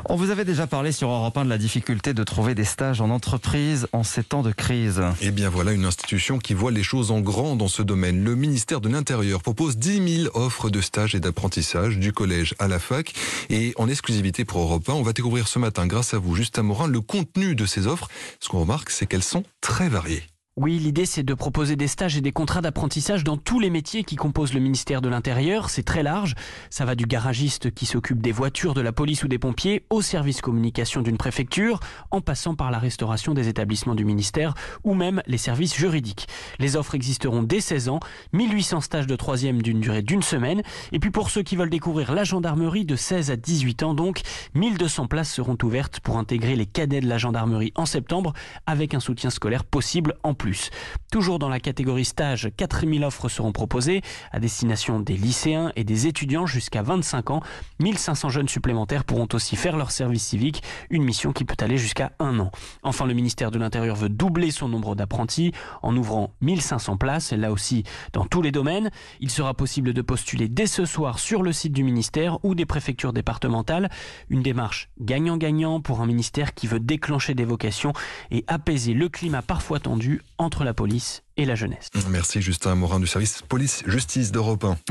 On vous avait déjà parlé sur Europe 1 de la difficulté de trouver des stages en entreprise en ces temps de crise. Eh bien voilà une institution qui voit les choses en grand dans ce domaine. Le ministère de l'Intérieur propose 10 000 offres de stages et d'apprentissage du collège à la fac. Et en exclusivité pour Europe 1, on va découvrir ce matin, grâce à vous, Justin Morin, le contenu de ces offres. Ce qu'on remarque, c'est qu'elles sont très variées. Oui, l'idée c'est de proposer des stages et des contrats d'apprentissage dans tous les métiers qui composent le ministère de l'Intérieur. C'est très large. Ça va du garagiste qui s'occupe des voitures de la police ou des pompiers au service communication d'une préfecture, en passant par la restauration des établissements du ministère ou même les services juridiques. Les offres existeront dès 16 ans, 1800 stages de 3e d'une durée d'une semaine. Et puis pour ceux qui veulent découvrir la gendarmerie de 16 à 18 ans, donc 1200 places seront ouvertes pour intégrer les cadets de la gendarmerie en septembre avec un soutien scolaire possible en plus. Toujours dans la catégorie stage, 4000 offres seront proposées à destination des lycéens et des étudiants jusqu'à 25 ans. 1500 jeunes supplémentaires pourront aussi faire leur service civique, une mission qui peut aller jusqu'à 1 an. Enfin, le ministère de l'Intérieur veut doubler son nombre d'apprentis en ouvrant 1500 places, là aussi dans tous les domaines. Il sera possible de postuler dès ce soir sur le site du ministère ou des préfectures départementales. Une démarche gagnant-gagnant pour un ministère qui veut déclencher des vocations et apaiser le climat parfois tendu entre la police et la jeunesse. Merci Justin Morin du service police-justice d'Europe 1.